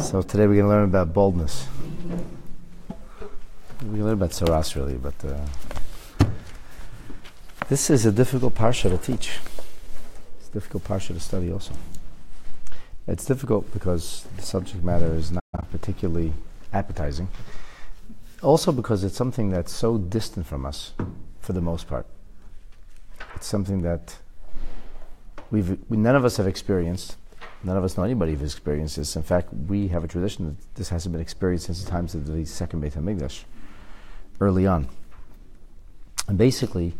So today we're going to learn about boldness. We're going to learn about Tzoras really, but this is a difficult parsha to teach. It's a difficult parsha to study also. It's difficult because the subject matter is not particularly appetizing. Also because it's something that's so distant from us, for the most part. It's something that none of us have experienced. None of us know anybody who's experienced this. In fact, we have a tradition that this hasn't been experienced since the times of the second Beit HaMikdash, early on. And basically,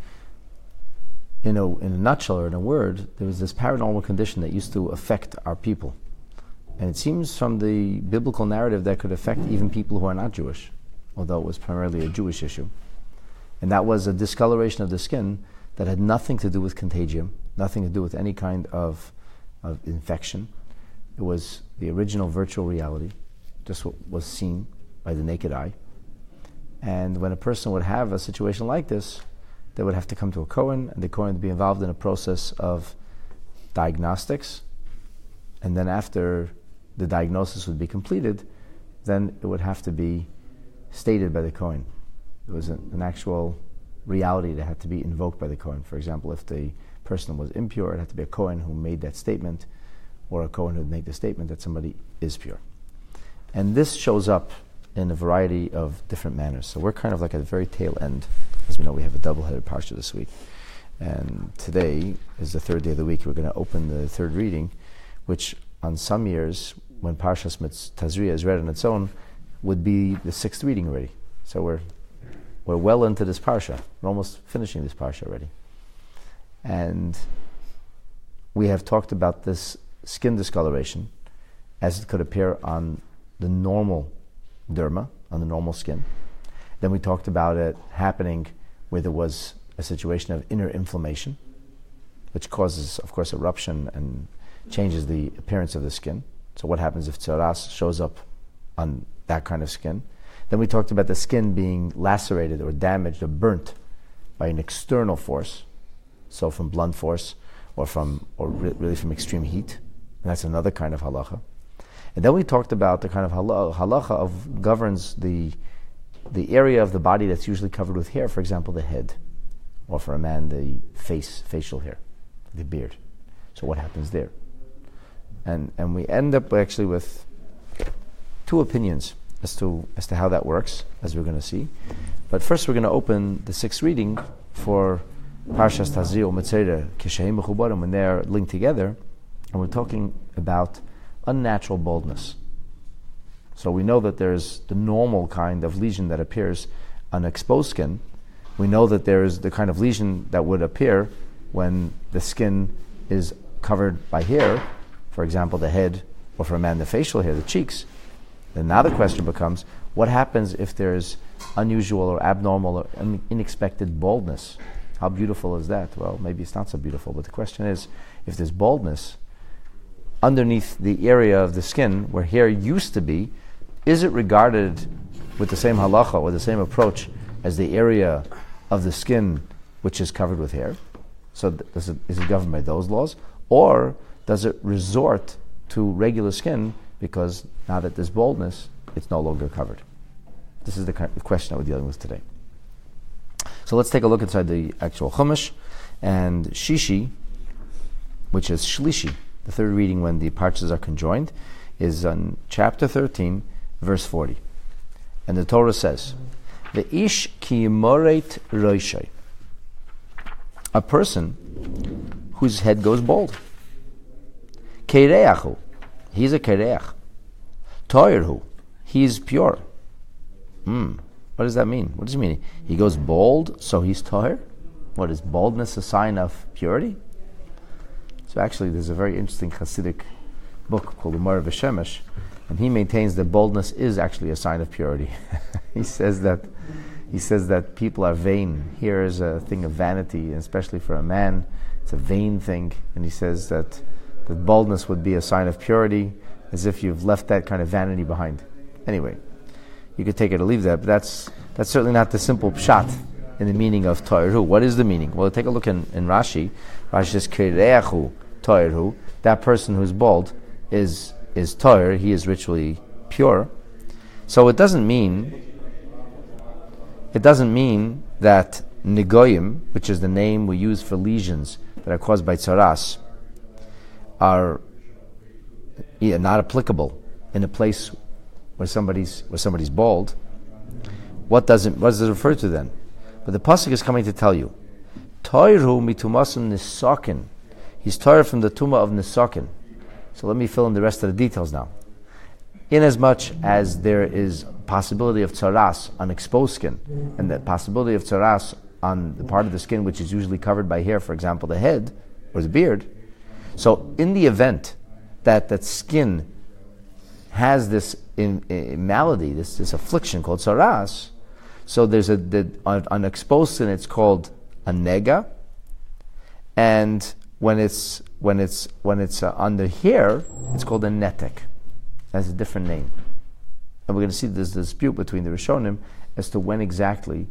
in a nutshell or in a word, there was this paranormal condition that used to affect our people. And it seems from the biblical narrative that could affect even people who are not Jewish, although it was primarily a Jewish issue. And that was a discoloration of the skin that had nothing to do with contagion, nothing to do with any kind of infection. It was the original virtual reality, just what was seen by the naked eye. And when a person would have a situation like this, they would have to come to a Kohen, and the Kohen would be involved in a process of diagnostics. And then after the diagnosis would be completed, then it would have to be stated by the Kohen. It was an actual reality that had to be invoked by the Kohen. For example, if the person was impure, it had to be a Kohen who made that statement, or a Kohen who would make the statement that somebody is pure. And this shows up in a variety of different manners. So we're kind of like at the very tail end. As we know, we have a double-headed parsha this week. And today is the third day of the week. We're going to open the third reading, which on some years, when Parshas Tazria is read on its own, would be the sixth reading already. So we're well into this parsha. We're almost finishing this parsha already. And we have talked about this skin discoloration as it could appear on the normal derma, on the normal skin. Then we talked about it happening where there was a situation of inner inflammation, which causes, of course, eruption and changes the appearance of the skin. So what happens if Tzoras shows up on that kind of skin? Then we talked about the skin being lacerated or damaged or burnt by an external force, so from blunt force or really from extreme heat. And that's another kind of halacha. And then we talked about the kind of halacha of governs the area of the body that's usually covered with hair, for example, the head, or for a man, the facial hair, the beard. So what happens there? And we end up actually with two opinions as to how that works, as we're going to see. But first we're going to open the sixth reading for Parshas Tazria U'Metzora Kisheim Mechubarim, when they're linked together, and we're talking about unnatural baldness. So we know that there's the normal kind of lesion that appears on exposed skin. We know that there's the kind of lesion that would appear when the skin is covered by hair, for example, the head, or for a man, the facial hair, the cheeks. Then now the question becomes, what happens if there's unusual or abnormal or unexpected baldness? How beautiful is that? Well, maybe it's not so beautiful, but the question is, if there's baldness underneath the area of the skin where hair used to be, is it regarded with the same halacha or the same approach as the area of the skin which is covered with hair? So is it governed by those laws? Or does it resort to regular skin because now that there's baldness, it's no longer covered? This is the kind of question that we're dealing with today. So let's take a look inside the actual Chumash. And Shishi, which is Shlishi, the third reading when the parshas are conjoined, is on chapter 13, verse 40. And the Torah says, Ve'ish ki moret roishai, a person whose head goes bald. Keireachu, he's a keireach. Toirhu, he's pure. What does that mean? What does it mean? He goes bald, so he's toir? What, is baldness a sign of purity? So actually, there's a very interesting Hasidic book called the Mor V'Shemesh, and he maintains that baldness is actually a sign of purity. He says that people are vain. Here is a thing of vanity, and especially for a man, it's a vain thing. And he says that baldness would be a sign of purity, as if you've left that kind of vanity behind. Anyway, you could take it or leave that, but that's certainly not the simple pshat in the meaning of toiru. What is the meaning? Well, take a look in Rashi. Rashi says Keireachu toiru. That person who's bald is toir. He is ritually pure. So it doesn't mean that Negoyim, which is the name we use for lesions that are caused by tzaras, are not applicable in a place where somebody's bald. What does it refer to then? But the pasuk is coming to tell you, Toiru mitumasun nisakin. He's tired from the tumah of nisakin. So let me fill in the rest of the details now. Inasmuch as there is possibility of tzaras on exposed skin, and the possibility of tzaras on the part of the skin which is usually covered by hair, for example, the head or the beard. So in the event that skin has this malady, this affliction called tzaras, so there's on exposed skin it's called a nega, and when it's on the hair it's called a netek. That's a different name. And we're going to see there's a dispute between the Rishonim as to when exactly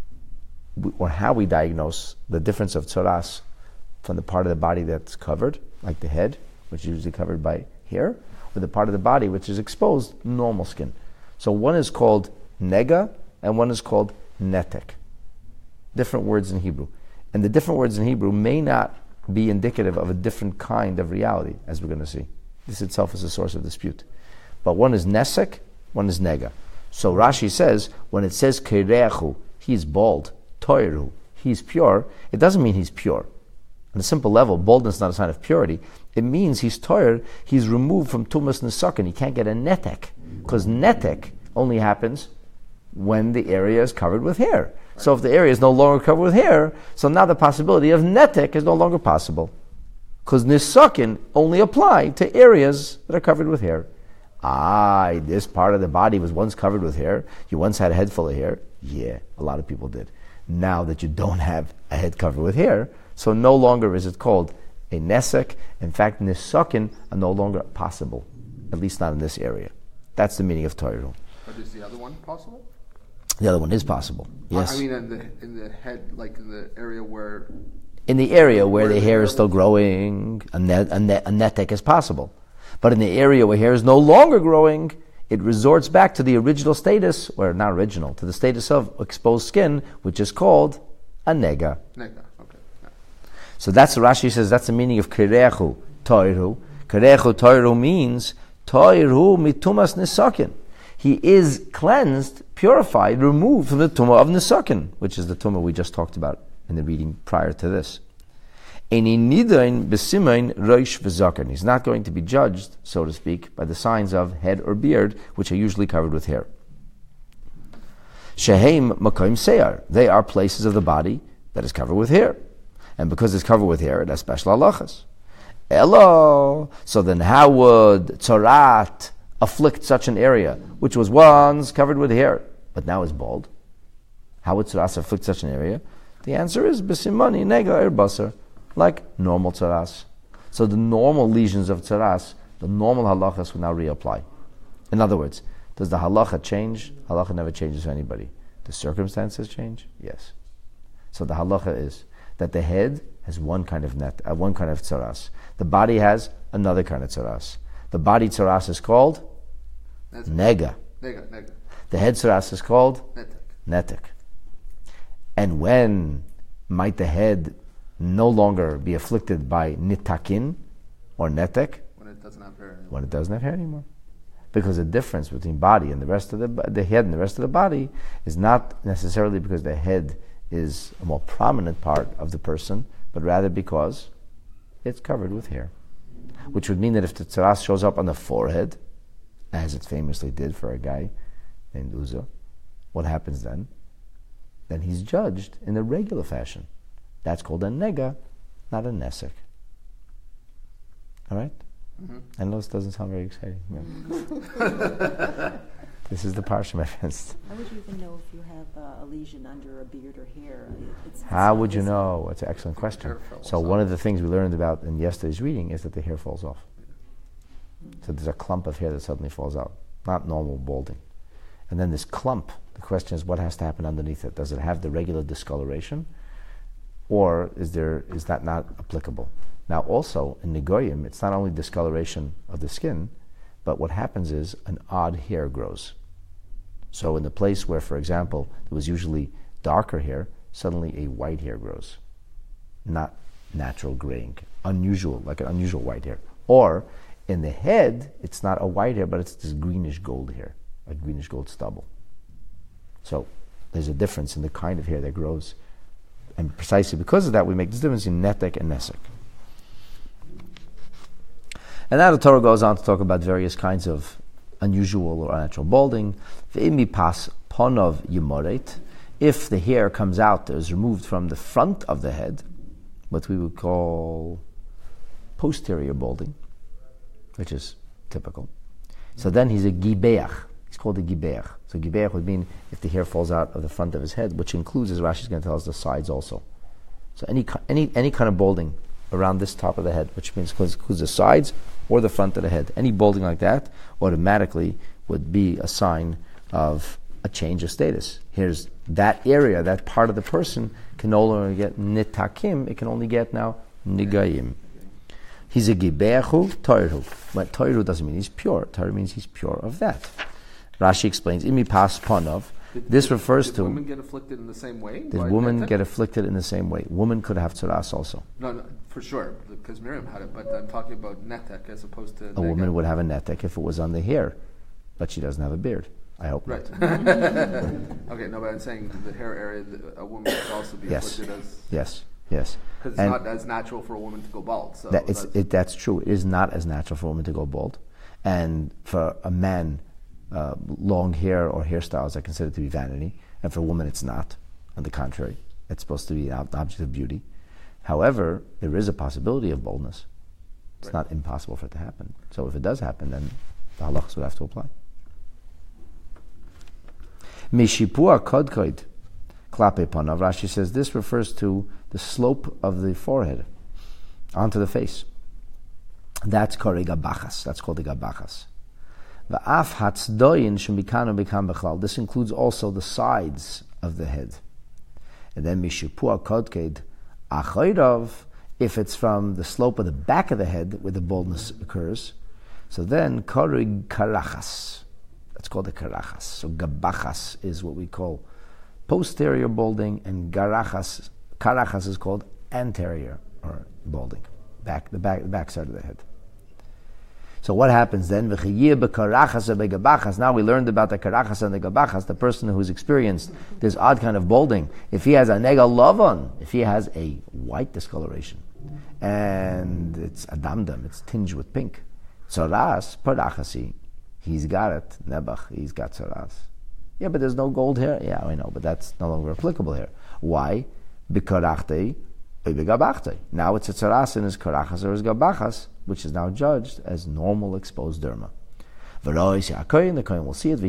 or how we diagnose the difference of tzaras from the part of the body that's covered, like the head, which is usually covered by hair, or the part of the body which is exposed, normal skin. So one is called nega and one is called netek. Different words in Hebrew. And the different words in Hebrew may not be indicative of a different kind of reality, as we're going to see. This itself is a source of dispute. But one is nesek, one is nega. So Rashi says, when it says kerechu, he's bald, toiru, he's pure, it doesn't mean he's pure. On a simple level, baldness is not a sign of purity. It means he's toir, he's removed from tumas nesakin. He can't get a netek, because netek only happens when the area is covered with hair. Right. So if the area is no longer covered with hair, so now the possibility of netek is no longer possible. Because nesakin only apply to areas that are covered with hair. This part of the body was once covered with hair. You once had a head full of hair. Yeah, a lot of people did. Now that you don't have a head covered with hair, so no longer is it called a nesek. In fact, nesakin are no longer possible, at least not in this area. That's the meaning of toiru. But is the other one possible? The other one is possible. Yes. I mean, in the head, like in the area where. In the area where the hair is still growing, a netek is possible. But in the area where hair is no longer growing, it resorts back to the original status, or not original, to the status of exposed skin, which is called a nega. Nega, okay. Yeah. So that's what Rashi says, that's the meaning of kerechu toiru. Kerechu toiru means toiru mitumas nisakin. He is cleansed, purified, removed from the tumah of nisakin, which is the tumah we just talked about in the reading prior to this. He's not going to be judged, so to speak, by the signs of head or beard, which are usually covered with hair. Shehem makom seyar. They are places of the body that is covered with hair. And because it's covered with hair, it has special halachas. Elo. So then how would tzarat afflict such an area, which was once covered with hair, but now is bald? How would tzarat afflict such an area? The answer is b'simani nega basar, like normal tzaras. So the normal lesions of tzaras, the normal halachas will now reapply. In other words, does the halacha change? Halacha never changes for anybody. The circumstances change? Yes. So the halacha is that the head has one kind of tzaras. The body has another kind of tzaras. The body tzaras is called nega. The head tzaras is called netek. And when might the head no longer be afflicted by nitakin or netek? When it doesn't have hair anymore. When it doesn't have hair anymore. Because the difference between body and the rest of the head and the rest of the body is not necessarily because the head is a more prominent part of the person, but rather because it's covered with hair. Which would mean that if the tzaras shows up on the forehead, as it famously did for a guy named Uzzah, what happens then? Then he's judged in the regular fashion. That's called a nega, not a nesek. All right? Mm-hmm. I know this doesn't sound very exciting. This is the parsha, my friends. How would you even know if you have a lesion under a beard or hair? How would you know? That's an excellent question. So one of the things we learned about in yesterday's reading is that the hair falls off. So there's a clump of hair that suddenly falls out, not normal balding. And then this clump, the question is what has to happen underneath it? Does it have the regular discoloration? Or is that not applicable? Now also, in Negoyim, it's not only discoloration of the skin, but what happens is an odd hair grows. So in the place where, for example, there was usually darker hair, suddenly a white hair grows. Not natural graying, unusual, like an unusual white hair. Or in the head, it's not a white hair, but it's this greenish gold hair, a greenish gold stubble. So there's a difference in the kind of hair that grows. And precisely because of that, we make this difference in netek and nesek. And now the Torah goes on to talk about various kinds of unusual or unnatural balding. Pas ponov yumoret. If the hair comes out that is removed from the front of the head, what we would call posterior balding, which is typical. So then he's a gibeach. He's called a gibeach. So gibeach would mean if the hair falls out of the front of his head, which includes, as Rashi is going to tell us, the sides also. So any kind of balding around this top of the head, which means includes the sides or the front of the head. Any balding like that automatically would be a sign of a change of status. Here's that area, that part of the person can no longer get nitakim, it can only get now nigayim. He's a gibeachu toiru. But toiru doesn't mean he's pure. Toiru means he's pure of that. Rashi explains, imi pas ponov. This refers to... women get afflicted in the same way? Did women get afflicted in the same way? Women could have tsaras also. No, for sure, because Miriam had it, but I'm talking about netek as opposed to... A woman would have a netek if it was on the hair, but she doesn't have a beard. I hope right. not. Okay, no, but I'm saying the hair area, a woman could also be afflicted as... Yes. Because it's not as natural for a woman to go bald. So that's true. It is not as natural for a woman to go bald. And for a man... long hair or hairstyles are considered to be vanity, and for a woman it's not. On the contrary, it's supposed to be an object of beauty. However, there is a possibility of baldness. It's not impossible for it to happen. So if it does happen, then the halachas would have to apply. Mishipua kodkoid klape panav. Rashi says this refers to the slope of the forehead onto the face. That's called a gabachas. That's called a gabachas. This includes also the sides of the head. And then mishipua kodked achoirav, if it's from the slope of the back of the head where the baldness occurs, so then korig karachas. That's called a karachas. So gabachas is what we call posterior balding, and karachas is called anterior or balding, the back side of the head. So what happens then? Now we learned about the karachas and the gabachas, the person who's experienced this odd kind of balding. If he has a nega lavan, if he has a white discoloration, and it's adamdam, it's tinged with pink, tzaras, parachasi, he's got it, nebach, he's got tzaras. Yeah, but there's no gold hair. Yeah, I know, but that's no longer applicable here. Why? Bikarachte, now it's a tzaras in his karachas or his gabachas, which is now judged as normal exposed derma. The kohen will see it.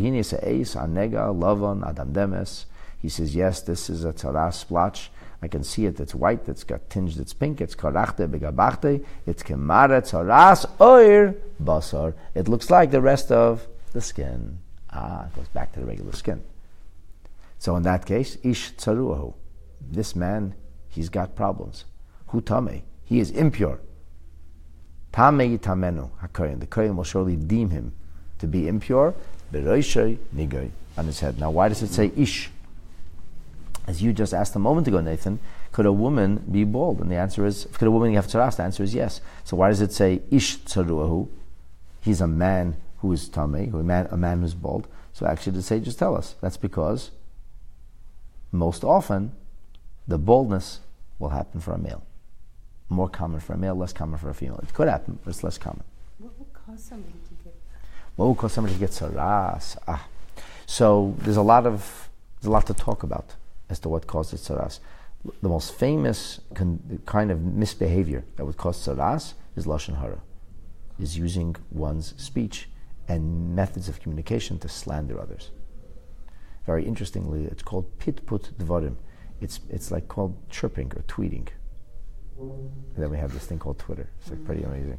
He says, yes, this is a tzaras splotch. I can see it. It's white. It's got tinged. It's pink. It's karachte begabachte. It's kemare tzaras oir basar. It looks like the rest of the skin. It goes back to the regular skin. So in that case, ish tzaruahu. This man, he's got problems. Hu tameh. He is impure. Tamei tamenu hakohen. The kohen will surely deem him to be impure. Beroishei nigay, on his head. Now, why does it say ish? As you just asked a moment ago, Nathan, could a woman be bald? And the answer is, could a woman have tzaras? The answer is yes. So why does it say ish tzaruahu? He's a man who is tamei, a man who's bald. So actually, the sages tell us that's because most often the baldness will happen for a male. More common for a male, less common for a female. It could happen, but it's less common. What would cause somebody to get that? What would cause somebody to get tzaras? So there's a lot to talk about as to what causes tzaras. The most famous kind of misbehavior that would cause tzaras is lashon hara, is using one's speech and methods of communication to slander others. Very interestingly, it's called pitput dvarim. It's like called chirping or tweeting. And then we have this thing called Twitter. It's like pretty amazing.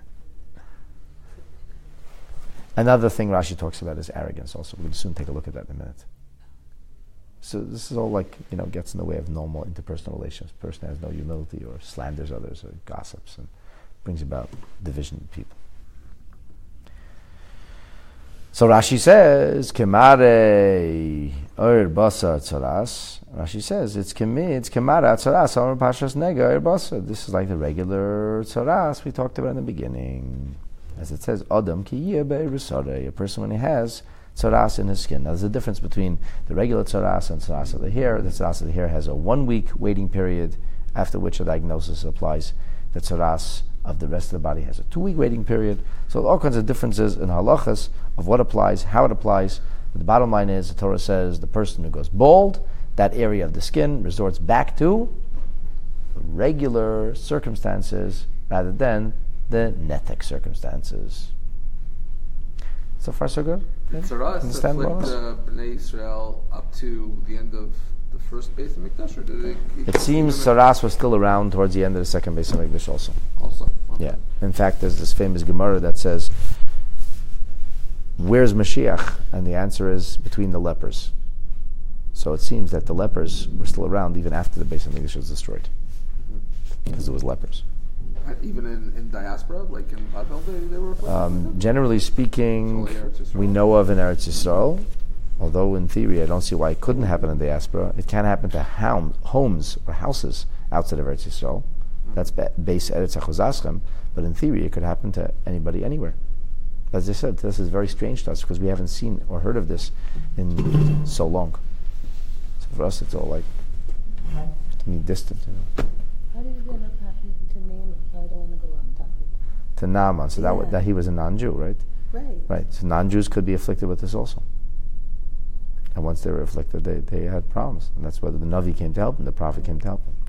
Another thing Rashi talks about is arrogance also. We'll soon take a look at that in a minute. So this is all gets in the way of normal interpersonal relations. The person has no humility or slanders others or gossips and brings about division in people. So Rashi says, Kemare Oir Basar Tzaras. Rashi says, it's Kemare Tzaras, Amar Pashas Nega Oir Basar. This is like the regular Tzaras we talked about in the beginning. As it says, Adam Ki Yeh Be'er B'Sarei, a person when he has Tzaras in his skin. Now there's a difference between the regular Tzaras and Tzaras of the hair. The Tzaras of the hair has a 1 week waiting period, after which a diagnosis applies. The Tzaras of the rest of the body has a 2 week waiting period. So all kinds of differences in halachas of what applies, how it applies. But the bottom line is, the Torah says the person who goes bald, that area of the skin resorts back to regular circumstances rather than the netek circumstances. So far so good? Did Tzaras Understand afflict what Bnei Israel up to the end of the first Beis HaMikdash, or did It seems Tzaras was still around towards the end of the second Beis HaMikdash also. Also. Okay. Yeah. In fact, there's this famous Gemara that says, where's Mashiach? And the answer is between the lepers. So it seems that the lepers were still around even after the Beis HaMikdash was destroyed. Because there was lepers. Even in diaspora, like in Babel, they were afflicted? Generally speaking, It's only Eretz Yisrael. we know of in Eretz Yisrael, although in theory I don't see why it couldn't happen in diaspora. It can happen to homes or houses outside of Eretz Yisrael. That's base Eretz Achozaschem, but in theory it could happen to anybody anywhere. As I said, this is very strange to us because we haven't seen or heard of this in so long. So for us it's all like distant. How did it end up happening to Naaman? I don't want to go off topic. To Naaman, so Yeah. that he was a non-Jew, right? Right. Right. So non-Jews could be afflicted with this also. And once they were afflicted, they had problems. And that's whether the Navi came to help them, the prophet came to help them.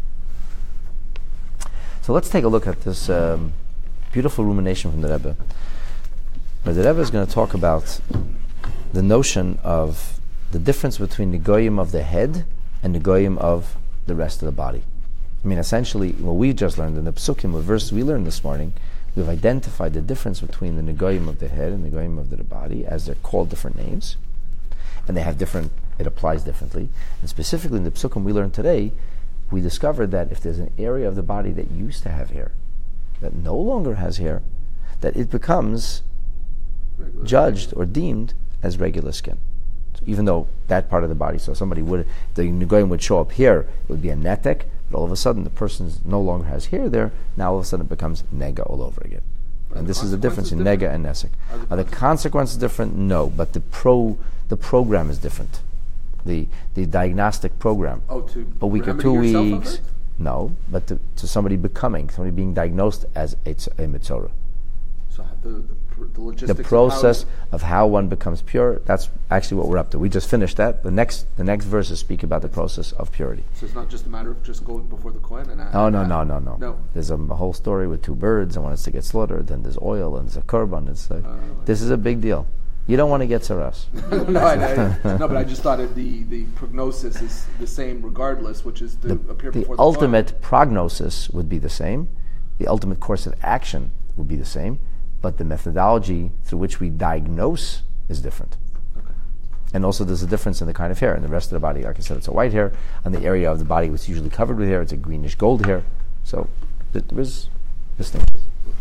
Yeah. So let's take a look at this beautiful rumination from the Rebbe. Where the Rebbe is going to talk about the notion of the difference between the goyim of the head and the goyim of the rest of the body. I mean, essentially, what we just learned in the Psukim, the verse we learned this morning, we've identified the difference between the Negoyim of the head and the Negoyim of the body, as they're called different names, and they have different, it applies differently. And specifically in the Psukim we learned today, we discovered that if there's an area of the body that used to have hair, that no longer has hair, that it becomes Regular. judged or deemed as regular skin. So even though that part of the body, so somebody would, the Negoyim would show up here, it would be a netek, but all of a sudden the person no longer has hair there, now all of a sudden it becomes nega all over again. And this is the difference in nega and nesek. Are the consequences different? No, but the program is different. The diagnostic program. Oh, to A week or 2 remedy yourself of weeks. it? No, but to somebody being diagnosed as a mitzorah. So the logistics The process of of how one becomes pure, that's actually what we're up to. We just finished that. The next verses speak about the process of purity. so it's not just a matter of just going before the Kohen and Oh, no. No. There's a whole story with 2 birds and one is to get slaughtered, then there's oil and there's a korban. This is a big deal. You don't want to get saras. No, but I just thought the prognosis is the same regardless, which is to appear The before the ultimate prognosis would be the same. The ultimate course of action would be the same. But the methodology through which we diagnose is different. Kohen. Okay. And also there's a difference in the kind of hair. In the rest of the body, like I said, it's a white hair. On the area of the body which is usually covered with hair, it's a greenish gold hair. So there is distinction.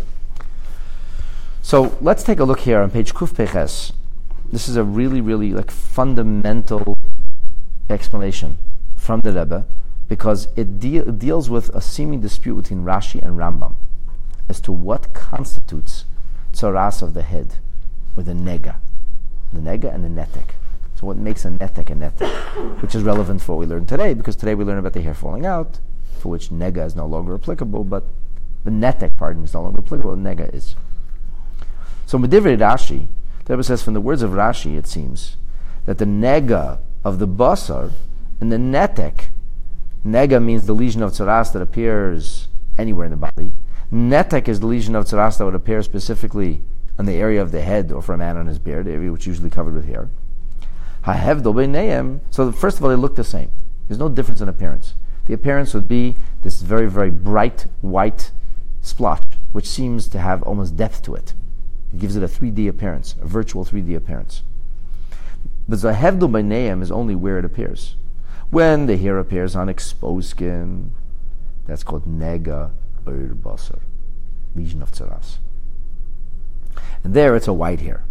So let's take a look here on page Kuf Peches. This is a really, really fundamental explanation from the Rebbe because it deals with a seeming dispute between Rashi and Rambam as to what constitutes tzaras of the head, or the nega and the netek. So what makes a netek, which is relevant for what we learned today, because today we learn about the hair falling out, for which nega is no longer applicable, but the netek part is no longer applicable, and nega is. So Medivrei Rashi, the Rebbe says from the words of Rashi, it seems that the nega of the basar and the netek, nega means the lesion of tzaras that appears anywhere in the body. Netek is the lesion of tzaras that would appear specifically on the area of the head or for a man on his beard, the area which is usually covered with hair. Hahevdol beineim. So first of all, they look the same. There's no difference in appearance. The appearance would be this very, very bright white splotch, which seems to have almost depth to it. It gives it a 3D appearance, a virtual 3D appearance. But Zahevdol beineim is only where it appears. When the hair appears on exposed skin, that's called nega or basar, lesion of tzaras. And there it's a white hair.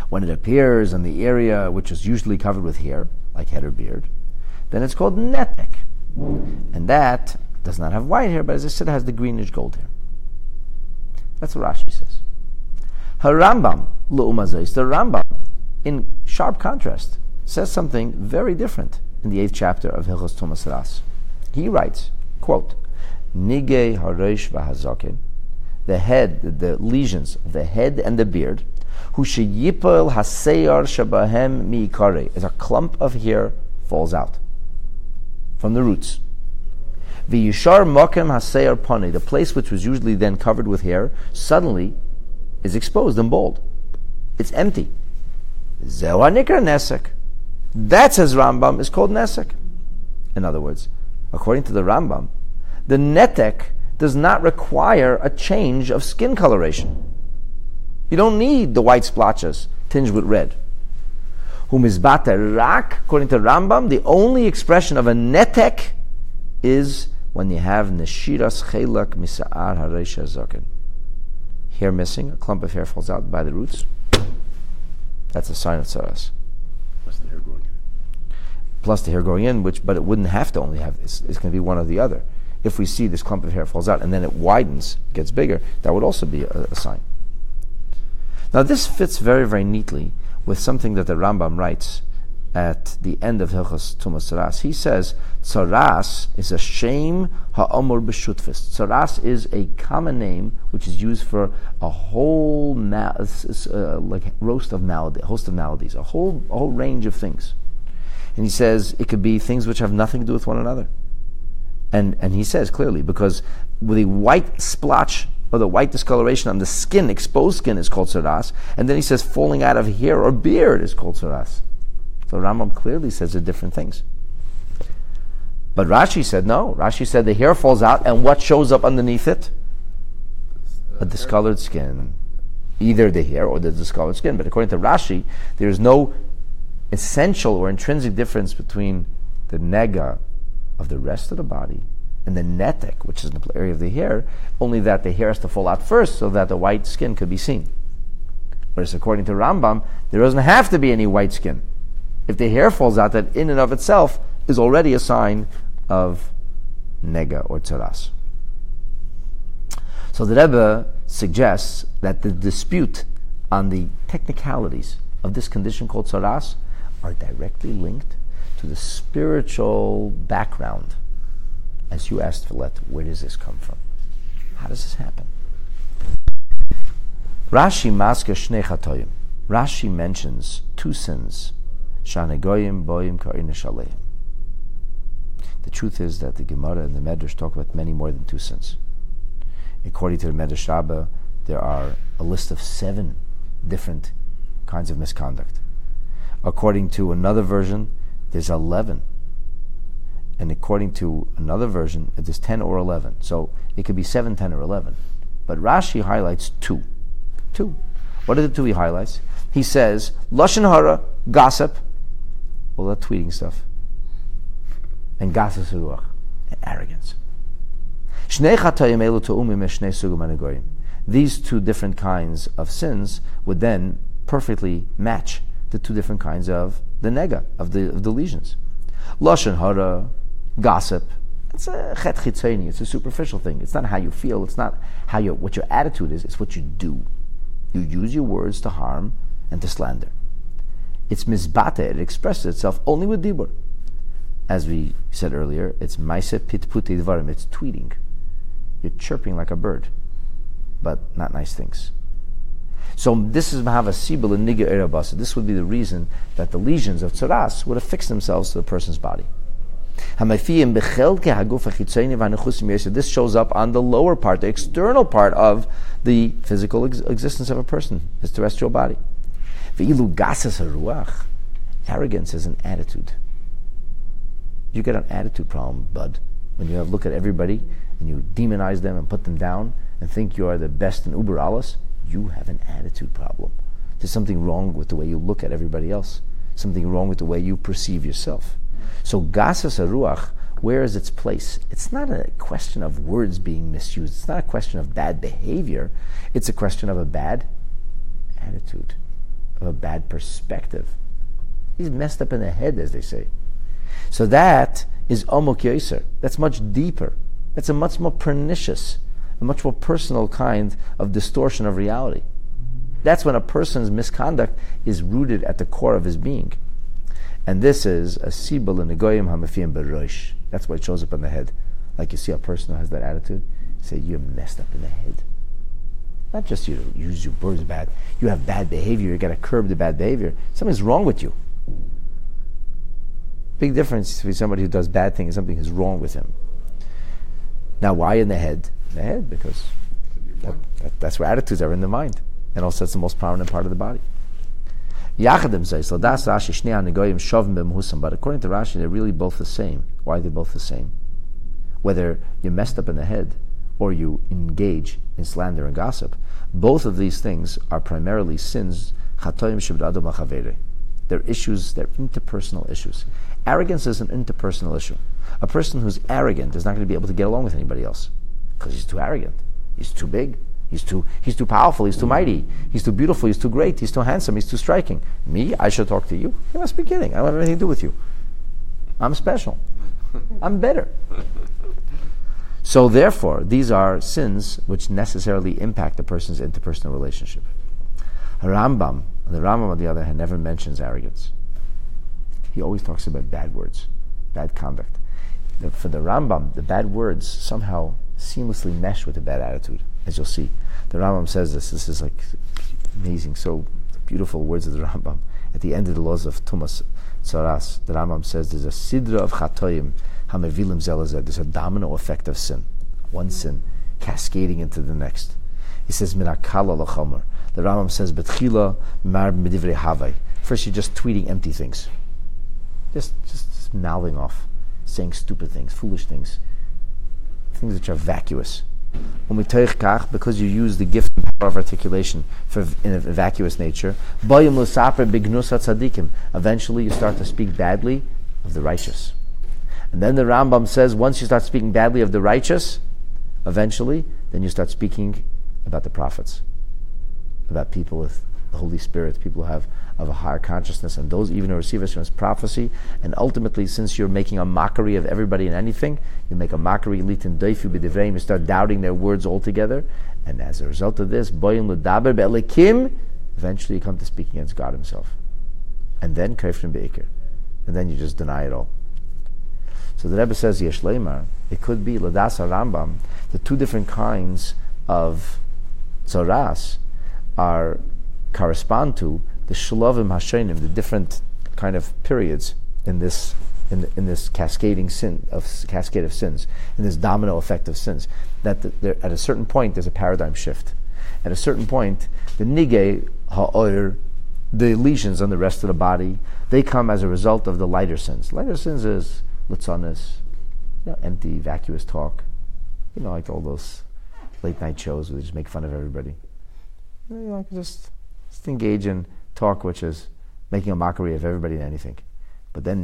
When it appears in the area which is usually covered with hair, like head or beard, then it's called netek. And that does not have white hair, but as I said, it has the greenish gold hair. That's what Rashi says. Harambam, L'umazais, the Rambam, in sharp contrast, says something very different in the 8th chapter of Hilchos Tumas Ras. He writes, quote, Nigei hareish v'hazaken, the head, the lesions of the head and the beard, hu sheyipol haseyar shabahem miikare, as a clump of hair falls out from the roots. V'yishar mokem haseyar pani, the place which was usually then covered with hair, suddenly is exposed and bald. It's empty. Zeu hanikra nesek. That, says Rambam, is called nesek. In other words, according to the Rambam, the netek does not require a change of skin coloration. You don't need the white splotches tinged with red. Humizbata rak, according to Rambam, the only expression of a netek is when you have neshiras chelak misa'ar hareisha zaken. Hair missing, a clump of hair falls out by the roots. That's a sign of tzaras. Plus the hair growing in. Plus the hair growing in, but it wouldn't have to only have this. It's going to be one or the other. If we see this clump of hair falls out and then it widens, gets bigger, that would also be a sign. Now this fits very, very neatly with something that the Rambam writes at the end of Hilchos Tumas Ras. He says, Tzaras is a shame ha'omor b'shutfis. Tzaras is a common name which is used for a whole host of maladies, a whole range of things. And he says it could be things which have nothing to do with one another. And he says clearly, because with a white splotch or the white discoloration on the skin, exposed skin, is called tzaras, and then he says falling out of hair or beard is called tzaras. So Rambam clearly says they're different things. But Rashi said no. Rashi said the hair falls out, and what shows up underneath it? A discolored skin. Either the hair or the discolored skin. But according to Rashi, there's no essential or intrinsic difference between the nega of the rest of the body and the netek, which is in the area of the hair, only that the hair has to fall out first so that the white skin could be seen. Whereas according to Rambam, there doesn't have to be any white skin. If the hair falls out, that in and of itself is already a sign of nega or tzaras. So the Rebbe suggests that the dispute on the technicalities of this condition called tzaras are directly linked to the spiritual background. As you asked, Villette, where does this come from? How does this happen? Rashi maska shnei chatoyim. Rashi mentions two sins. Shanegoyim boyim ka'ina shaleim. The truth is that the Gemara and the Medrash talk about many more than two sins. According to the Medrash Rabbah, there are a list of 7 different kinds of misconduct. According to another version, there's 11. And according to another version, there's 10 or 11. So it could be 7, 10, or 11. But Rashi highlights 2. 2. What are the 2 he highlights? He says, Lashon hara, gossip, all that tweeting stuff, and gasas ruach, and arrogance. These 2 different kinds of sins would then perfectly match the 2 different kinds of the nega, of the lesions. Lashon hara, gossip, it's a chet chitzeni, it's a superficial thing. It's not how you feel, it's not what your attitude is, it's what you do. You use your words to harm and to slander. It's mizbate, it expresses itself only with dibur. As we said earlier, it's maise pitputi dvarim, it's tweeting. You're chirping like a bird, but not nice things. So this is mahava sibul and niga erabasa. This would be the reason that the lesions of tzaras would affix themselves to the person's body. This shows up on the lower part, the external part of the physical existence of a person, his terrestrial body. Arrogance is an attitude. You get an attitude problem, bud, when you look at everybody and you demonize them and put them down and think you are the best in uber alles. You have an attitude problem. There's something wrong with the way you look at everybody else. Something wrong with the way you perceive yourself. So gasas haruach, where is its place? It's not a question of words being misused. It's not a question of bad behavior. It's a question of a bad attitude, of a bad perspective. He's messed up in the head, as they say. So that is Omok Yoser. That's much deeper. That's a much more pernicious, a much more personal kind of distortion of reality. That's when a person's misconduct is rooted at the core of his being. And this is a sibul in the goyim hamafiyim berosh. That's why it shows up in the head. Like you see a person who has that attitude, you say, you're messed up in the head. Not just you use your words bad. You have bad behavior. You got to curb the bad behavior. Something's wrong with you. Big difference between somebody who does bad things and something is wrong with him. Now, why in the head? In the head, because that's where attitudes are, in the mind. And also it's the most prominent part of the body. But according to Rashi, they're really both the same. Why are they both the same? Whether you're messed up in the head or you engage in slander and gossip, both of these things are primarily sins. They're issues, they're interpersonal issues. Arrogance is an interpersonal issue. A person who's arrogant is not going to be able to get along with anybody else because he's too arrogant. He's too big. He's too powerful. He's too mighty. He's too beautiful. He's too great. He's too handsome. He's too striking. Me, I should talk to you. You must be kidding. I don't have anything to do with you. I'm special. I'm better. So therefore, these are sins which necessarily impact a person's interpersonal relationship. The Rambam, on the other hand, never mentions arrogance. He always talks about bad words, bad conduct. For the Rambam, the bad words somehow seamlessly mesh with the bad attitude, as you'll see. The Rambam says this. This is like amazing, so beautiful words of the Rambam. At the end of the laws of Tumas Tzaras, the Rambam says there's a sidra of chatoim hamevilim zelazeh. There's a domino effect of sin. One sin cascading into the next. He says minakala lachomer. The Rambam says betchila mar medivrei havai. First, you're just tweeting empty things, just mouthing off, saying stupid things, foolish things, things which are vacuous. Because you use the gift and power of articulation in a vacuous nature, eventually you start to speak badly of the righteous. And then the Rambam says, once you start speaking badly of the righteous, eventually, then you start speaking about the prophets, about people with the Holy Spirit, people who have of a higher consciousness, and those even who receive Hashem's prophecy. And ultimately, since you're making a mockery of everybody and anything, you make a mockery, you start doubting their words altogether, and as a result of this, eventually you come to speak against God Himself. And then Kaifrim Be'ikr. And then you just deny it all. So the Rebbe says, Yesh Leimar, it could be, Ladas HaRambam, the two different kinds of tzaras correspond to the shlovim hashenim, the different kind of periods in this cascade of sins, in this domino effect of sins. That at a certain point there's a paradigm shift. At a certain point, the nigei ha'or, the lesions on the rest of the body, they come as a result of the lighter sins. Lighter sins is litzanis, empty, vacuous talk, like all those late night shows where they just make fun of everybody. Just engage in talk which is making a mockery of everybody and anything. But then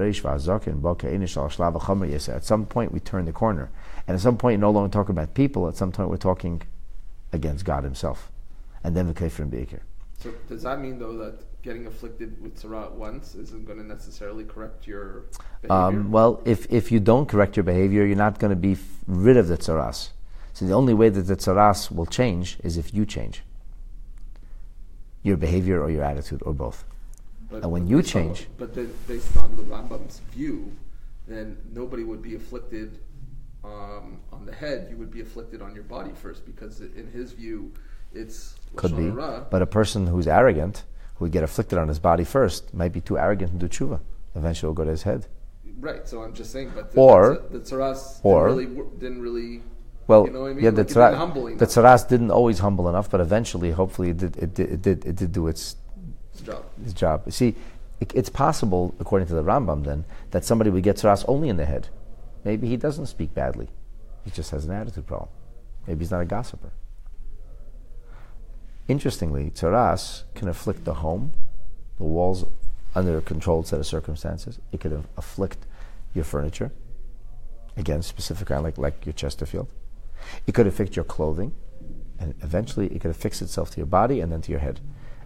at some point we turn the corner. And at some point you no longer talk about people, at some point we're talking against God Himself. And then the Kaifrim Be'ikr. So does that mean though that getting afflicted with tzara once isn't going to necessarily correct your behavior? Well, if you don't correct your behavior, you're not going to be rid of the tzaras. So the only way that the tzaras will change is if you change. Your behavior or your attitude, or both. And when you change... But then based on the Rambam's view, then nobody would be afflicted on the head. You would be afflicted on your body first, because in his view, it's... Could be. But a person who's arrogant, who would get afflicted on his body first, might be too arrogant to do tshuva. Eventually it'll go to his head. Right, so I'm just saying, but the tzaras didn't really well, you know what I mean? Yeah, like the tzaras didn't always humble enough, but eventually, hopefully, it did do its job. You see, it's possible, according to the Rambam, then, that somebody would get tzaras only in the head. Maybe he doesn't speak badly; he just has an attitude problem. Maybe he's not a gossiper. Interestingly, tzaras can afflict the home, the walls, under a controlled set of circumstances. It could afflict your furniture, again, specific kind, like your Chesterfield. It could affect your clothing, and eventually it could affix itself to your body and then to your head.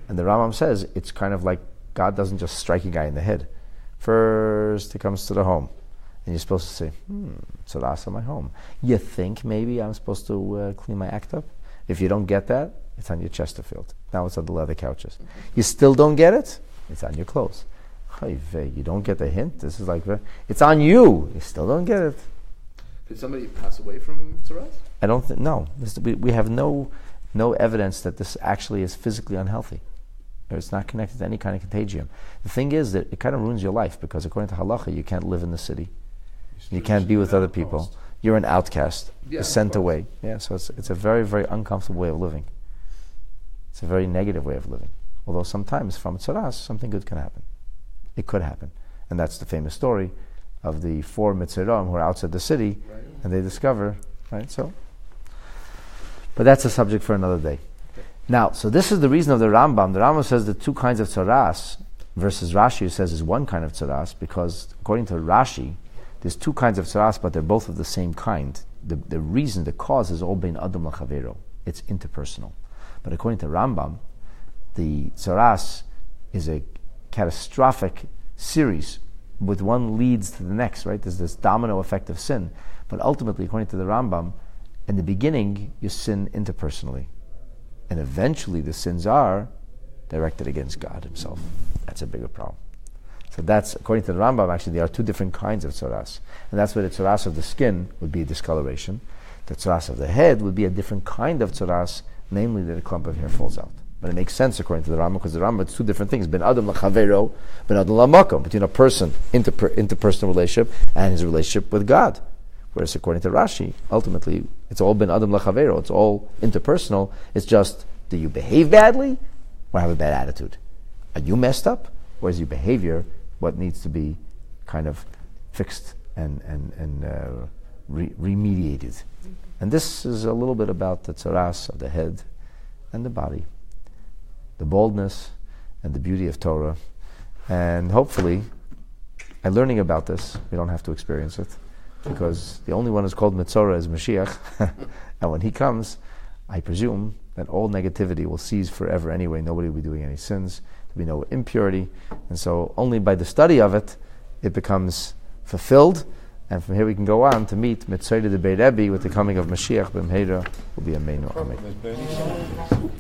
And the Rambam says it's kind of like God doesn't just strike a guy in the head. First, he comes to the home, and you're supposed to say, tzaras on my home. You think maybe I'm supposed to clean my act up? If you don't get that, it's on your Chesterfield. Now it's on the leather couches. You still don't get it? It's on your clothes. You don't get the hint? This is like, it's on you. You still don't get it. Did somebody pass away from tzaras? I don't think, no. We have no evidence that this actually is physically unhealthy. Or it's not connected to any kind of contagion. The thing is that it kind of ruins your life because according to halacha, you can't live in the city. You can't be with other people. You're an outcast. You're sent away. Yeah, so it's a very, very uncomfortable way of living. It's a very negative way of living. Although sometimes from tzaras, something good can happen. It could happen. And that's the famous story of the 4 Mitzirim who are outside the city, right, and they discover, right, so. But that's a subject for another day. Now, so this is the reason of the Rambam. The Rambam says the 2 kinds of tzaras versus Rashi, who says is 1 kind of tzaras, because according to Rashi, there's 2 kinds of tzaras, but they're both of the same kind. The reason, the cause is all bein adam lachavero. It's interpersonal. But according to Rambam, the tzaras is a catastrophic series with one leads to the next, right? There's this domino effect of sin. But ultimately, according to the Rambam, in the beginning, you sin interpersonally. And eventually the sins are directed against God himself. That's a bigger problem. So that's, according to the Rambam, actually there are 2 different kinds of tzaras. And that's where the tzaras of the skin would be a discoloration. The tzaras of the head would be a different kind of tzaras, namely that a clump of hair falls out. But it makes sense according to the Rambam, because the Rambam, it's 2 different things. Ben adam lachavero, ben adam lamakom, between a person, interpersonal relationship, and his relationship with God. Whereas according to Rashi, ultimately, it's all ben adam lachavero. It's all interpersonal. It's just, do you behave badly or have a bad attitude? Are you messed up, or is your behavior what needs to be kind of fixed and remediated? And this is a little bit about the tzaras of the head and the body, the boldness and the beauty of Torah. And hopefully, by learning about this, we don't have to experience it, because the only one who's called Metzora is Mashiach. And when he comes, I presume that all negativity will cease forever anyway. Nobody will be doing any sins. There will be no impurity. And so only by the study of it, it becomes fulfilled. And from here we can go on to meet Metzora the Beit Rebbe with the coming of Mashiach. B'mheira will be a Amen.